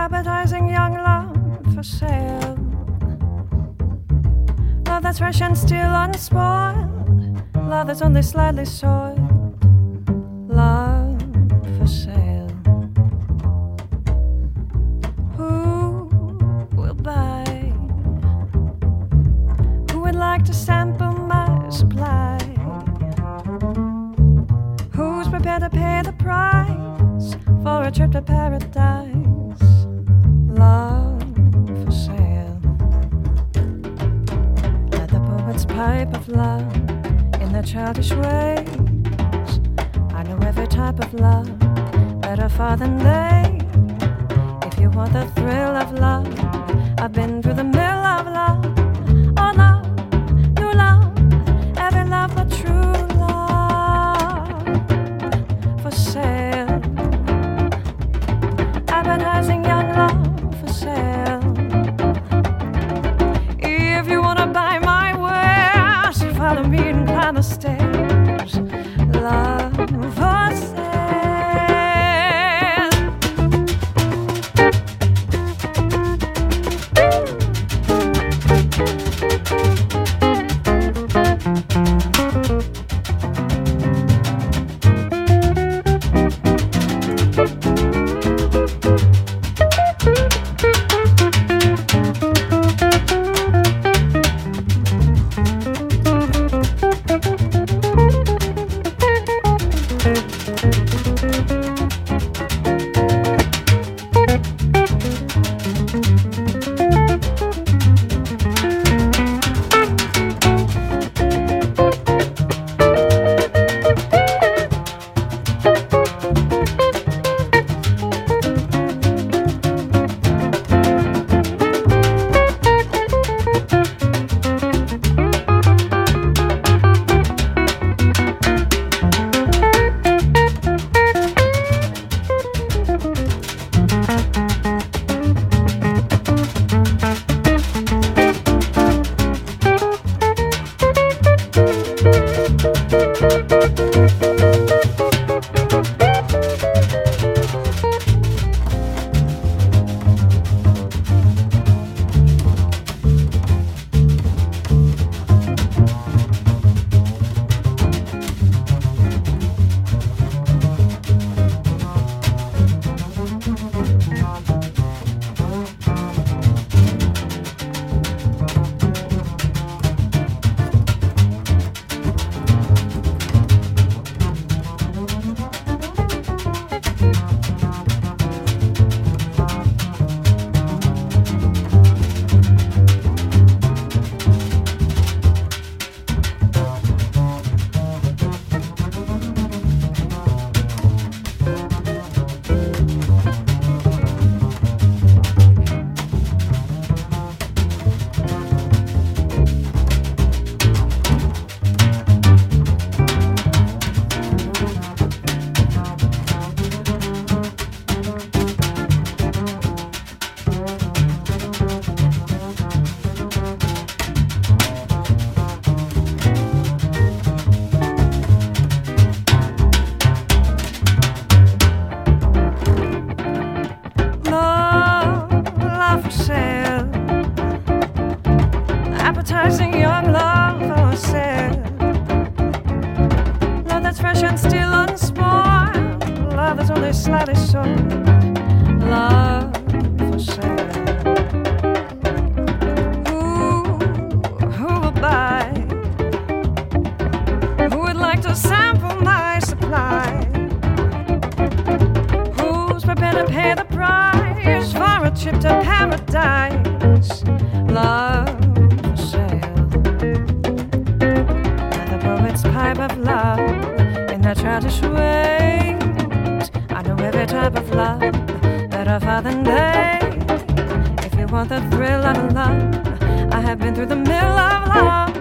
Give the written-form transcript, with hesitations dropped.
Appetizing young love for sale. Love that's fresh and still unspoiled. Love that's only slightly soiled. Love for sale. Who will buy? Who would like to sample my supply? Who's prepared to pay the price for a trip to paradise? Love for sale. Let the poets pipe of love in their childish ways. I know every type of love better far than they. If you want the thrill of love, I've been through the mill of love. Oh love, new love, every love but true love for sale. Appetizing young love for sale. If you wanna buy my wares, follow me and climb the stairs. Love for sale. Appetizing young love for sale. Love that's fresh and still unspoiled. Love that's only slightly soiled. Love for sale. Who will buy? Who would like to sample my supply? Who's prepared to pay the price for a trip to paradise? Love for sale. Let the poets pipe of love in their childish ways. I know every type of love better far than they. If you want the thrill of love, I have been through the mill of love.